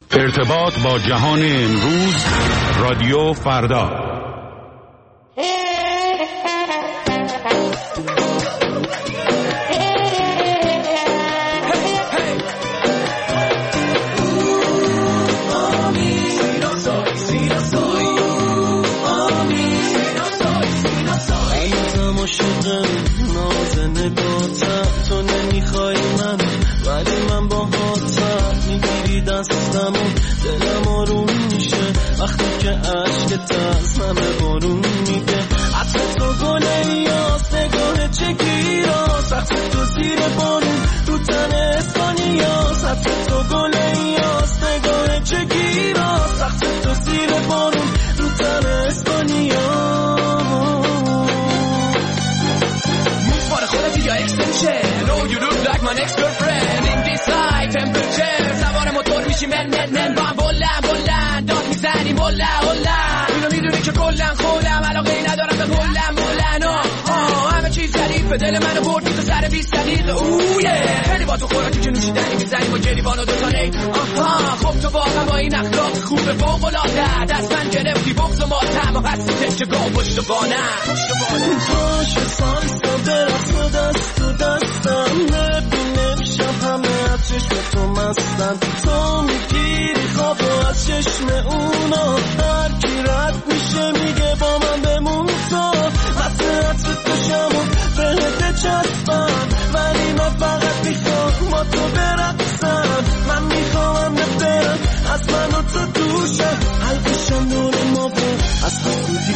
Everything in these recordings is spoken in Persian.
ارتباط با جهان امروز، رادیو فردا. تو نمیخوای من ولی من با هاتم میگیری دستمو، دلم آروم میشه وقتی که عشقت از همه بارون میگه. عطر تو گله یاست، نگاه چگیراست، عطر تو زیر بارون تو تن اسپانیاست. عطر تو گله یاست، نگاه چگیراست، عطر تو زیر بارون تو تن اسپانیاست. No, you look like my next girlfriend in this high temperature. سوار موتور میشی من با هم بلند داد میزنیم هلا اینو میدونی که کلن خودم علاقه ندارم به بلند همه چیز ظریفه، دل منو بردی تو سر 20 دقیقه. اوه خیلی با تو خوراکی که نوشیدنی میزنیم و گریبان و دوتا نی. خب تو واقعا با این اخلاق خوبه فوق‌العاده، دست من گرفتی بغض و ماتم و هستی تشگاه پشت بانم. پاش سالسا درست و دست تو دستم، نبینم شب همه از چشم تو مستن. تو میگیری خواب و از چشم اونا هر کی رد میشه میگه با من بمون. تو حسرت تو شمون بهت چسبم، ولی من فقط میخوام با تو برقصم. من میخوام برم از من و تو دوشم، حلقشم دور ما بود از حسودی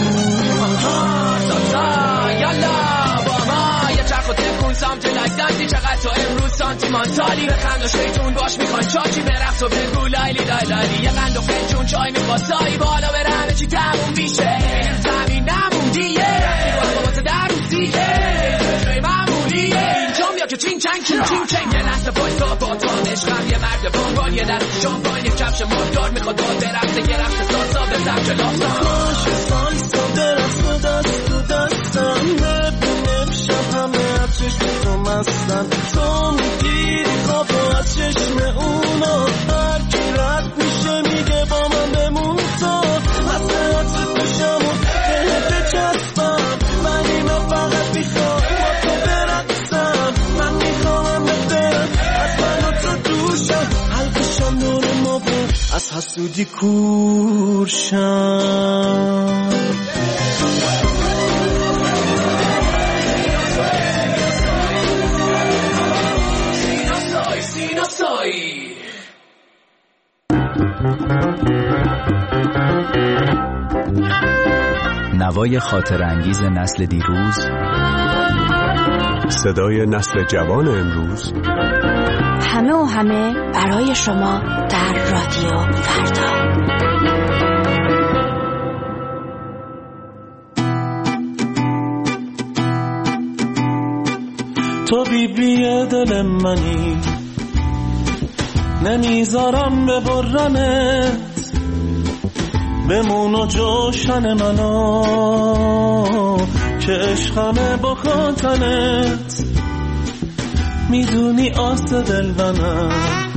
یالا با ما یه چرخ و تکون سمت لگزنتی. چقدر تو امروز سانتیمانتالی، بخند و شیطون باش میخوان چاچی برقص و بگو لایلی لایلی. یه قند و فنجون چای میخواستایی بالا بره همه چی تموم میشه، زمین نموندیه بابا تو در روزیه جای معمولیه. اینجام یا که چین چنگ یه لحظه بایستا با تو عشقم، یه مرد بانگال یه در شانبان یه کفش مردار میخواد داد برقصه یه رقص سالسا به زبج لافتا. باشه سالسا درست و دست تو دستم، نبینم شب همه از چشم تو مستن. تو میگیری خواب و از چشم اونا هر کی رد میشه میگه با من بمون. تو حسرت تو شمون بهت چسبم، ولی من فقط میخوام با تو برقصم. من میخوام برم از من و تو دوشم، حلقشم دور ما بود از حسودی کورشم. نوای خاطر انگیز نسل دیروز، صدای نسل جوان امروز، همه و همه برای شما در رادیو فردا. تو بیبی دل منی، نمیذارم ببرمت، بمون و جوشن منو که عشقمه با خاطرت. میدونی آست دل منم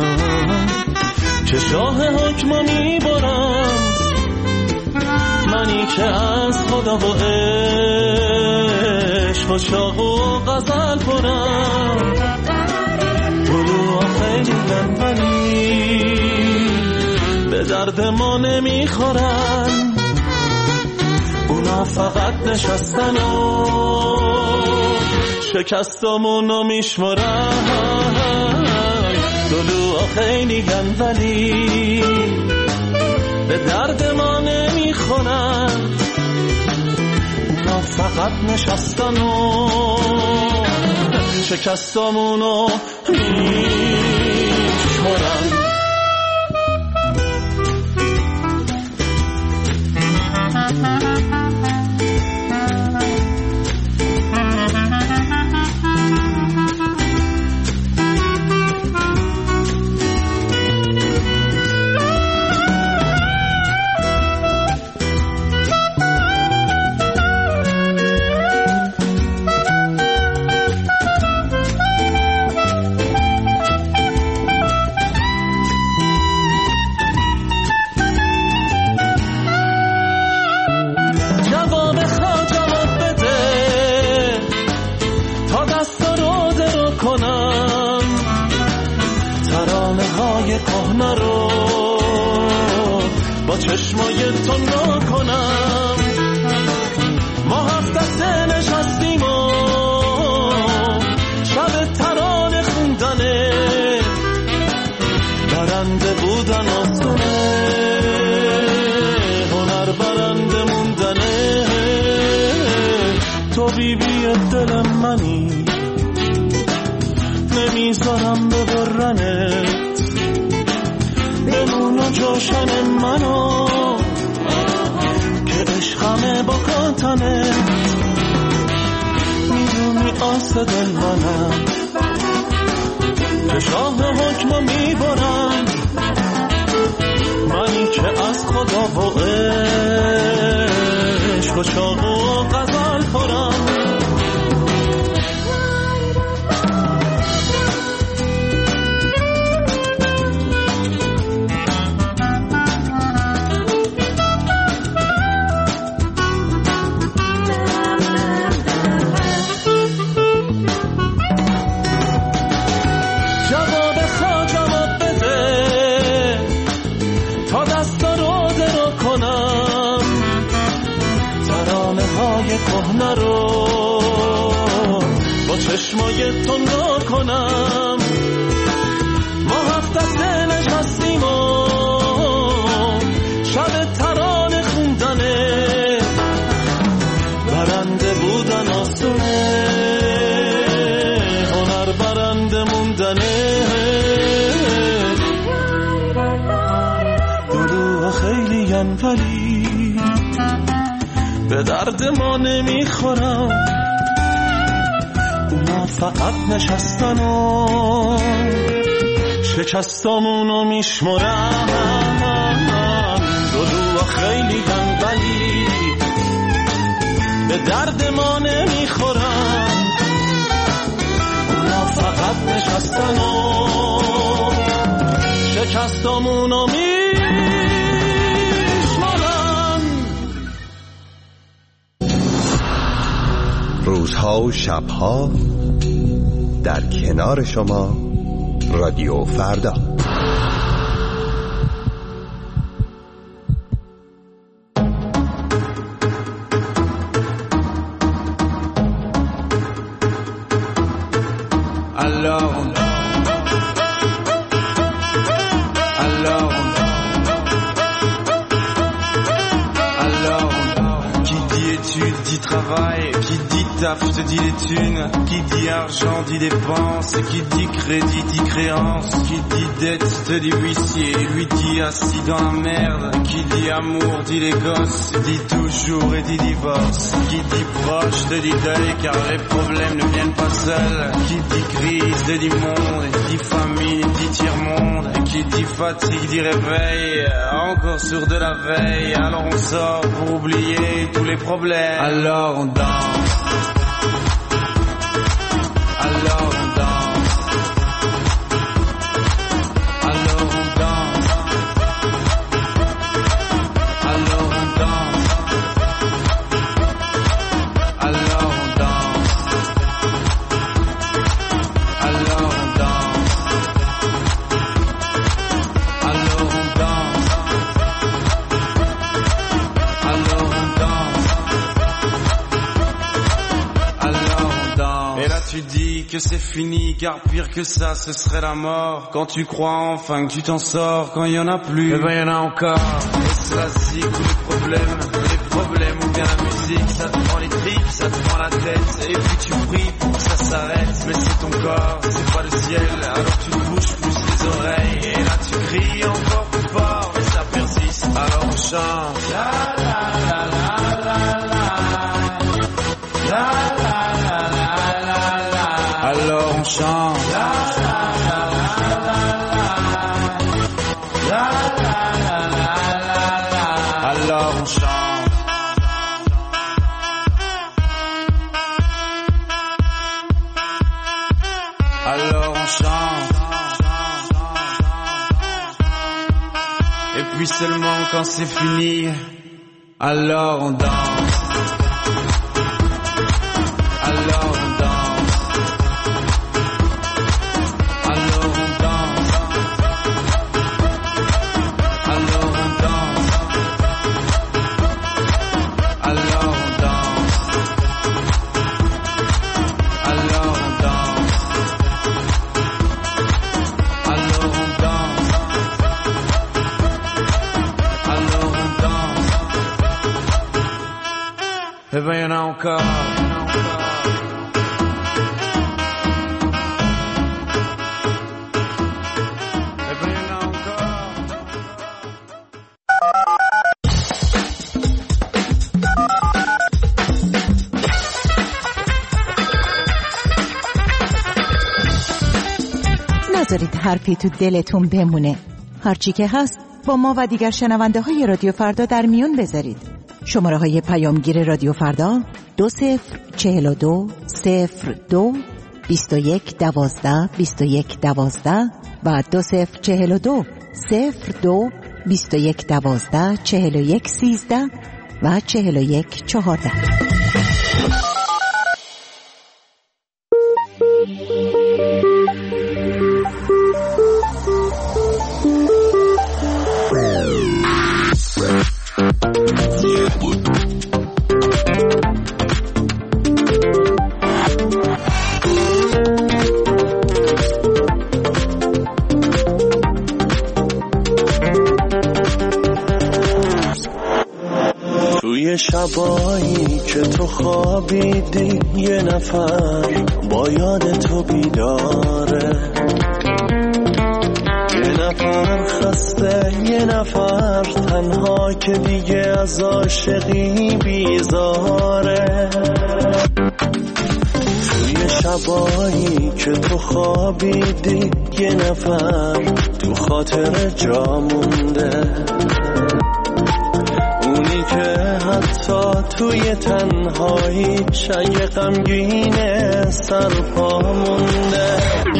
که شاه حکم میبرم، منی که از خدا و عشق و شاق و غزل پرم. گلوها خیلی لنبنی به درد ما نمیخورن، اونا فقط نشستن و شکستمونو میشمرن. گلوها خیلی لنبنی به درد ما نمیخورن، اونا فقط نشستن و شکستمونو میشمرن. های کهنه رو با چشمای تنها کنم. ما هفت دسته نشستیم و شب ترانه خوندنه، برنده بودن آسونه، هنر برنده موندنه. تو بیبی دل منی، نمیذارم ببرنت، بمون و جوشن منو که عشقمه با کاتنت. میدونی آس دل منم، به شاه حکم میبرم، منی که از خدا و عشق و شاق و غزل خورم. کهنه رو با چشمای تنها کنم. ما هفت دسته نشستیم و شب ترانه خوندنه، برنده بودن آسونه، هنر برنده موندنه. دلوها خیلی ولی به درد ما نمیخورم، اونا فقط نشستن و شکستامونو میشمرن. دلوها خیلی ولی به درد ما نمیخورم، اونا فقط نشستن و شکستامونو میشمرن. روزها و شبها در کنار شما رادیو فردا. Je te dis les thunes, qui dit argent dit dépense, qui dit crédit dit créance, qui dit dette te dit huissier, lui dit assis dans la merde, qui dit amour dit les gosses, dit toujours et dit divorce, qui dit proche te dit deuil car les problèmes ne viennent pas seuls, qui dit crise te dit monde, dit famine dit tiers-monde, qui dit fatigue dit réveil, encore sourd de la veille, alors on sort pour oublier tous les problèmes, alors on danse. Alors on danse, alors on danse, alors on danse, alors on danse, alors on danse, alors on danse, alors on danse, alors on danse. Et là tu dis que c'est fini, car pire que ça ce serait la mort. Quand tu crois enfin que tu t'en sors, quand il y en a plus, eh ben il y en a encore. Et c'est la zig ou les problèmes ou bien la musique, ça te prend les tripes, ça te prend la tête, et puis tu pries pour que ça s'arrête. Mais c'est ton corps, c'est pas le ciel, alors tu te bouges plus les oreilles, et là tu cries encore plus fort, mais ça persiste, alors on chante. La la la la la la, la la la la la la. Alors on chante. La la la la la la, la la la la la la. Alors on chante. Alors on chante. Et puis seulement quand c'est fini, alors on danse. Alors on danse. Alors on danse. نذارید حرفی تو دلتون بمونه. هرچی که هست با ما و دیگر شنونده های رادیو فردا در میون بذارید. شماره های پیامگیر رادیو فردا 2042 02 21 12 21 12 و 2042 02 21 12 41 13 و 41 14. شبایی که تو خوابیدی یه نفر با یاد تو بیداره، یه نفر خسته، یه نفر تنها که دیگه از عاشقی بیزاره. توی شبایی که تو خوابیدی یه نفر تو خاطر جا مونده، اونی که حتی توی تنهایی شای غمگینه سرپا مونده.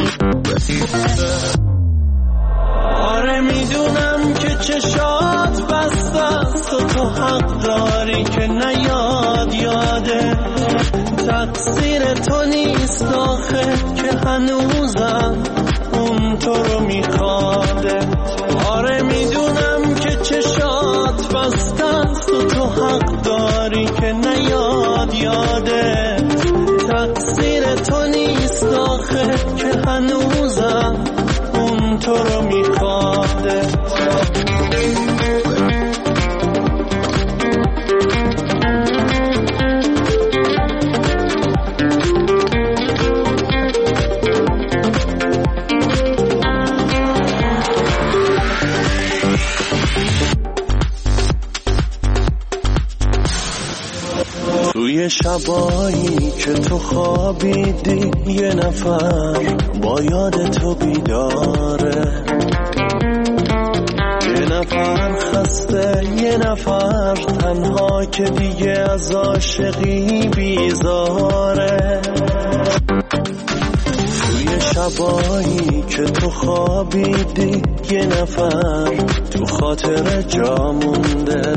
آره میدونم که چشات بسته است و تو حق داری که نیاد یاده، تقصیر تو نیست آخه که هنوزم اون تو رو میخواده. آره میدونم که چشات بسته است و تو حق داری که نیاد یاده، تقصیر تو نیست آخه که هنوزم اون تو رو میخواده. توی شبایی که تو خوابیدی یه نفر با یاد تو بیداره، یه نفر خسته، یه نفر تنها که دیگه از عاشقی بیزاره. توی شبایی که تو خوابیدی یه نفر تو خاطر جا مونده،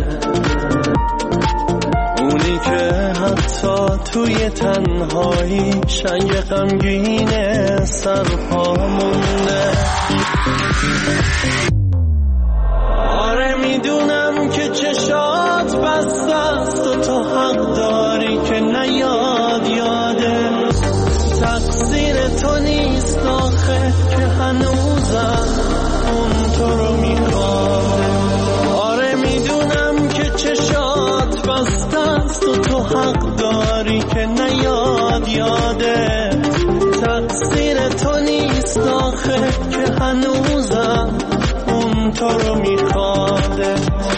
اونی که حتی توی تنهایی شای غمگینه سرپا مونده. آره میدونم که چشات بسته است و تو حق داری که نیاد یاده، تقصیر تو نیست آخه که هنوزم اون تو رو میخواده. آره میدونم که چشات بسته است و تو حق داری که نیاد یاده، تقصیر تو نیست آخه که هنوزم اون تو رو میخواده.